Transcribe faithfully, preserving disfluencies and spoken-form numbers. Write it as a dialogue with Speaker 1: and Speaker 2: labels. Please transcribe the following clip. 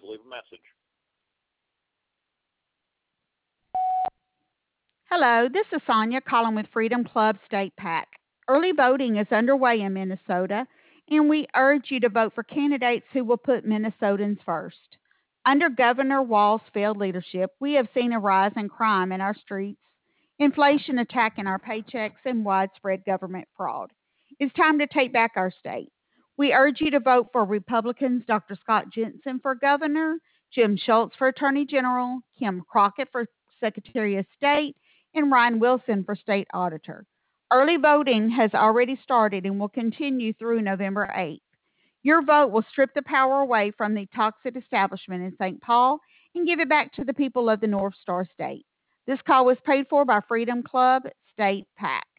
Speaker 1: leave a message.
Speaker 2: Hello, this is Sonia calling with Freedom Club State PAC. Early voting is underway in Minnesota, and we urge you to vote for candidates who will put Minnesotans first. Under Governor Walz's failed leadership, we have seen a rise in crime in our streets, inflation attacking our paychecks, and widespread government fraud. It's time to take back our state. We urge you to vote for Republicans Doctor Scott Jensen for governor, Jim Schultz for attorney general, Kim Crockett for secretary of state, and Ryan Wilson for state auditor. Early voting has already started and will continue through November eighth. Your vote will strip the power away from the toxic establishment in Saint Paul and give it back to the people of the North Star State. This call was paid for by Freedom Club State PAC.